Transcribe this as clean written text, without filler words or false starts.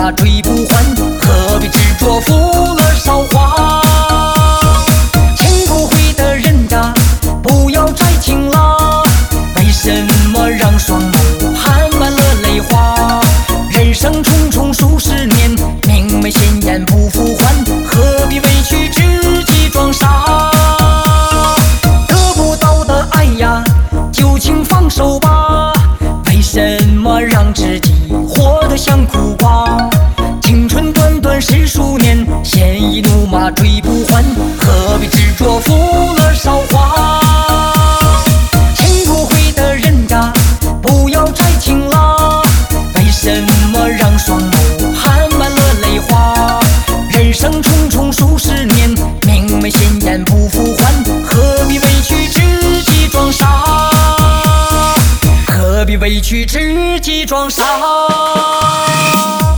马追不还，何必执着负了韶华？请不悔的人家，不要再听了。为什么让双目含满了泪花？人生匆匆数十年，明媚鲜艳不复还，何必委屈自己装傻？得不到的爱呀，就请放手吧。为什么让自己活得像苦瓜？青春短短10数年，鲜衣怒马追不还，何必执着负了韶华？请不悔的人家，不要再听了。为什么让双目含满了泪花？人生匆匆数十年，明媚鲜艳不复还，何必委屈自己装傻？何必委屈自己装傻？